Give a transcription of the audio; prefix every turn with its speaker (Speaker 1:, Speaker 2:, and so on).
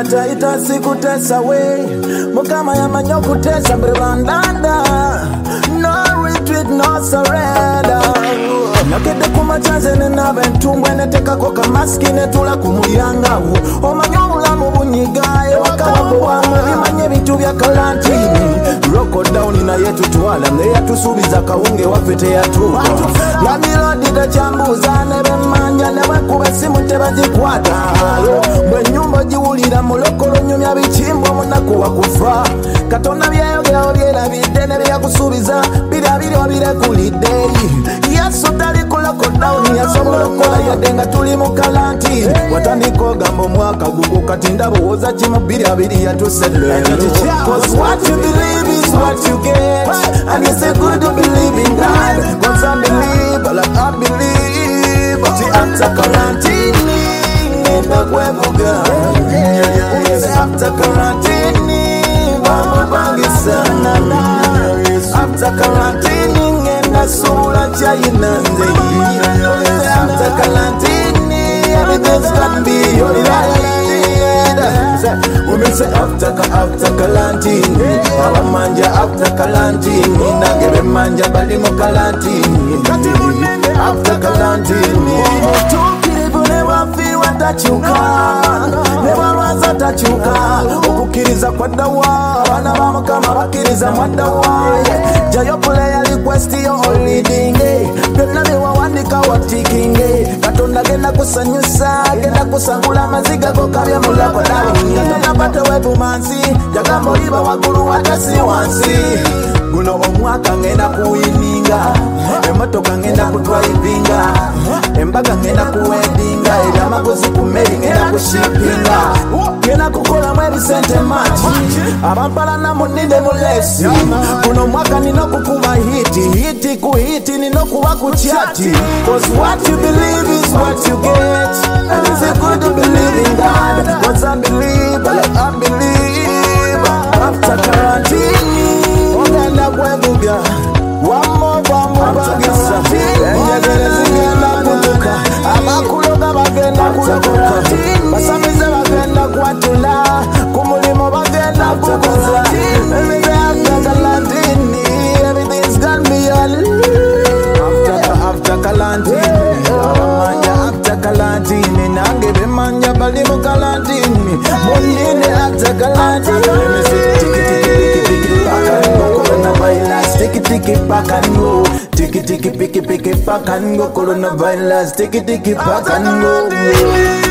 Speaker 1: taita sikutesa we mukama yamanya okutesa mbere bandanda no retreat no surrender nakede kumachaze nenabe ntumbwe netekako kamaski netula kumuyangawo omanya obulamu bunyigaye wakawambo wangu bimanye bintu bya kalantini roko down naye tutwala neyatusuubiza kawunge waffe teyatuuka yamirodi tekyambuuza nebemmanja nebwekuba essimu tebagikwata bwe nyumba giwulira mulokolo nyumya bikimbwa munaku wakufa katonda byeyogerawo byerabidde nebyakusuubiza birabiri obirekulidde yesu tali kuloko down yasobola okukola yadde nga tuli mu kalantini watandika ogamba omwaka gugu kati ndabowooza kimu birabiri yatusedde cause what you believe is what you get and it's a good to believe in God cause I believe like I believe but after quarantine nenda kwevuga after quarantine bamubangisa after quarantine ngenda sula chayinanze after quarantine everything's gonna be alright. Women say after quarantine, our manja after quarantine, nagebe manja bali mo quarantine. After quarantine, tukirivu newafi watachuka, newawaza tachuka. Ukukiriza kwa dawa, wana mama kama bakiriza mwadawa. Jayo pule ya request yo holiday, pena mewa wandika watikinge. Katonda genda kusanyusa, genda kusangula maziga kokabya mulako dawa. Katonda pate webu mansi, jagambo iba wakulu watasi wansi. Guno omwaka ngenda kuwininga, emotoka ngenda kutwaibinga, embaga ngenda kuwedinga, ebyamaguzi ku meri ngenda kushipinga, ngenda kukola mwebi sente maji, abampala na muninde mulesi. Guno mwaka nino kukuba hiti ku hiti nino kuba kuchati. Cause what you believe is what you get, and it's a good to believe in God. Cause I believe, I believe, after quarantine ogenda kwevuga wamubangisa enjegere zigenda kutuka abakuloga bagenda kulokoka basamize bagenda kwatula ku mulimo bagenda kukoza everything's gonna be after quarantine manja after quarantine nange bemanja bali mu quarantine munine after quarantine Take it back and go. Take it back and go. Coronavirus, take it back and go.